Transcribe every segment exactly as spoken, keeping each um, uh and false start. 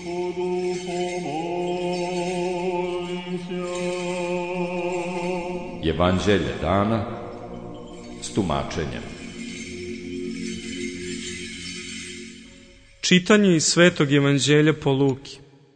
Evanđelje dana s tumačenjem. Čitanje iz Svetog Evanđelja po Luki.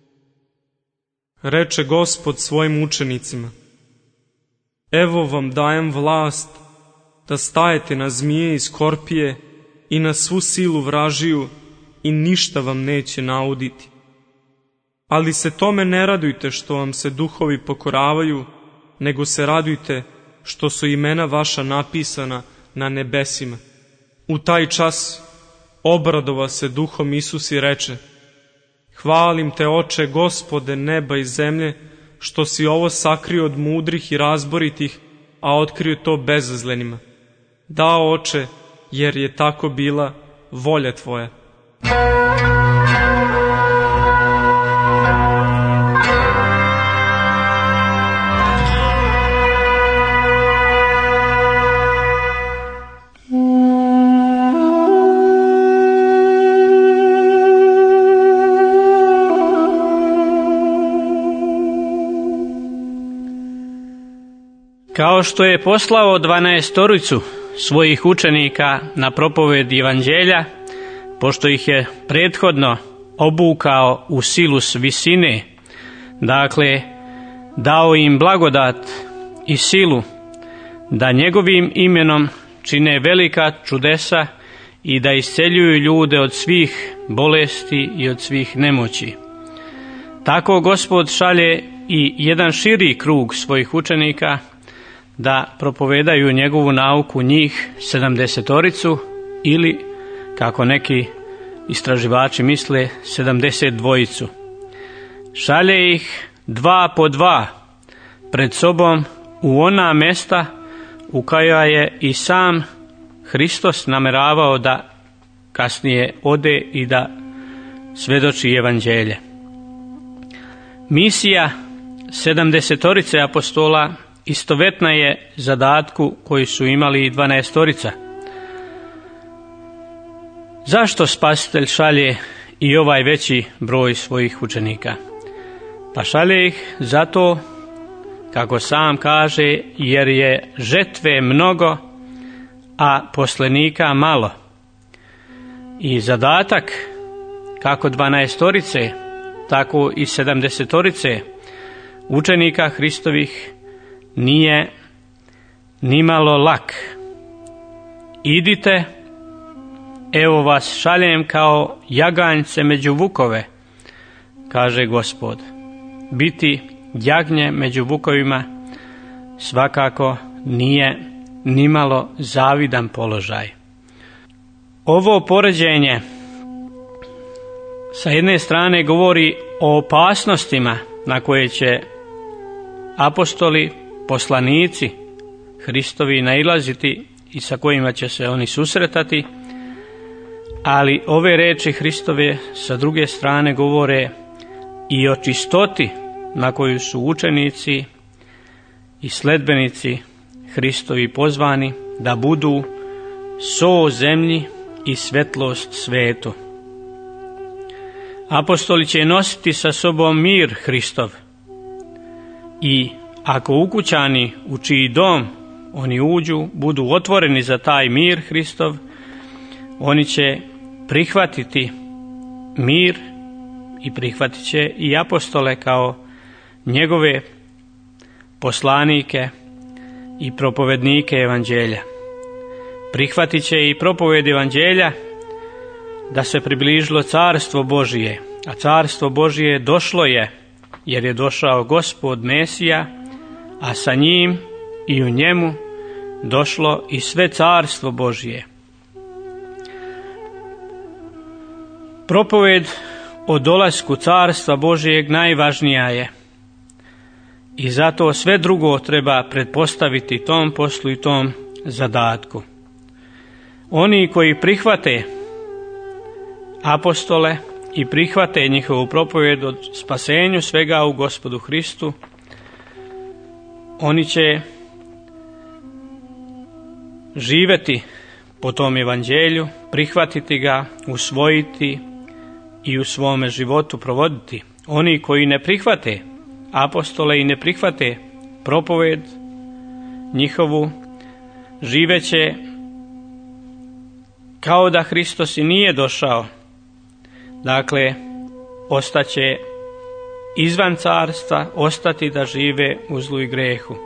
Reče Gospod svojim učenicima: Evo vam dajem vlast da stajete na zmije i skorpije i na svu silu vražiju i ništa vam neće nauditi. Ali se tome ne radujte što vam se duhovi pokoravaju, nego se radujte što su imena vaša napisana na nebesima. U taj čas obradova se duhom Isus i reče: Hvalim te, Oče, Gospode neba i zemlje, što si ovo sakrio od mudrih i razboritih, a otkrio to bezazlenima. Da, Oče, jer je tako bila volja tvoja. Kao što je poslao dvanaestoricu svojih učenika na propoved Evanđelja, pošto ih je prethodno obukao u silu s visine, dakle dao im blagodat i silu da njegovim imenom čine velika čudesa i da isceljuju ljude od svih bolesti i od svih nemoći. Tako Gospod šalje i jedan širi krug svojih učenika da propovedaju njegovu nauku, njih sedamdesetoricu ili, kako neki istraživači misle, sedamdeset dvojicu. Šalje ih dva po dva pred sobom u ona mesta u koja je i sam Hristos nameravao da kasnije ode i da svedoči Evanđelje. Misija sedamdesetorice apostola istovetna je zadatku koji su imali i dvanaestorica. Zašto Spasitelj šalje i ovaj veći broj svojih učenika? Pa šalje ih zato, kako sam kaže, jer je žetve mnogo, a poslenika malo. I zadatak kako dvanaestorice, tako i sedamdesetorice učenika Hristovih nije nimalo lak. Idite, evo vas šaljem kao jaganjce među vukove, kaže Gospod. Biti jagnje među vukovima svakako nije nimalo zavidan položaj. Ovo poređenje sa jedne strane govori o opasnostima na koje će apostoli, poslanici Hristovi nailaziti i sa kojima će se oni susretati, ali ove reči Hristove sa druge strane govore i o čistoti na koju su učenici i sledbenici Hristovi pozvani da budu so zemlji i svetlost svetu. Apostoli će nositi sa sobom mir Hristov i ako ukućani u čiji dom oni uđu budu otvoreni za taj mir Hristov, oni će prihvatiti mir i prihvatit će i apostole kao njegove poslanike i propovednike Evanđelja. Prihvatit će i propoved Evanđelja da se približilo carstvo Božije, a carstvo Božije došlo je jer je došao Gospod Mesija, a sa njim i u njemu došlo i sve carstvo Božije. Propoved o dolasku carstva Božijeg najvažnija je i zato sve drugo treba pretpostaviti tom poslu i tom zadatku. Oni koji prihvate apostole i prihvate njihovu propoved o spasenju svega u Gospodu Hristu, oni će živjeti po tom evanđelju, prihvatiti ga, usvojiti i u svome životu provoditi. Oni koji ne prihvate apostole i ne prihvate propoved njihovu, živeće kao da Hristos i nije došao. Dakle, ostaće izvan carstva, ostati da žive u zlu i grehu.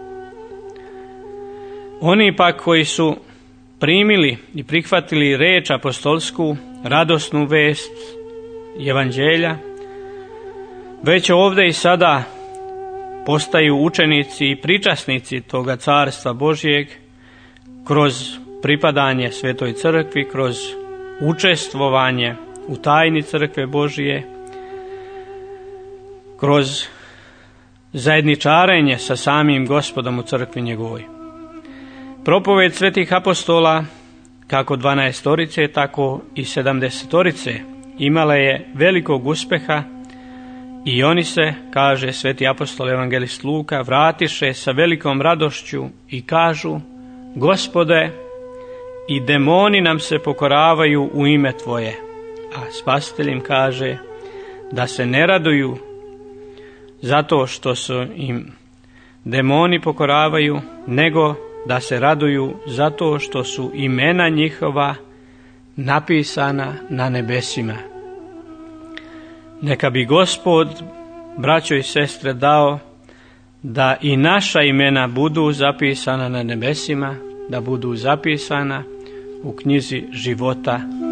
Oni pak koji su primili i prihvatili reč apostolsku, radosnu vest evanđelja, već ovdje i sada postaju učenici i pričasnici toga carstva Božjeg kroz pripadanje Svetoj crkvi, kroz učestvovanje u tajni crkve Božje, kroz zajedničarenje sa samim Gospodom u crkvi njegovoj. Propoved svetih apostola, kako dvanaestorice, tako i sedamdesetorice, imala je velikog uspeha i oni se, kaže sveti apostol evangelist Luka, vratiše sa velikom radošću i kažu: Gospode, i demoni nam se pokoravaju u ime Tvoje. A Spasitelj im kaže da se ne raduju zato što su im demoni pokoravaju, nego da se raduju zato što su imena njihova napisana na nebesima. Neka bi Gospod, braćo i sestre, dao da i naša imena budu zapisana na nebesima, da budu zapisana u knjizi života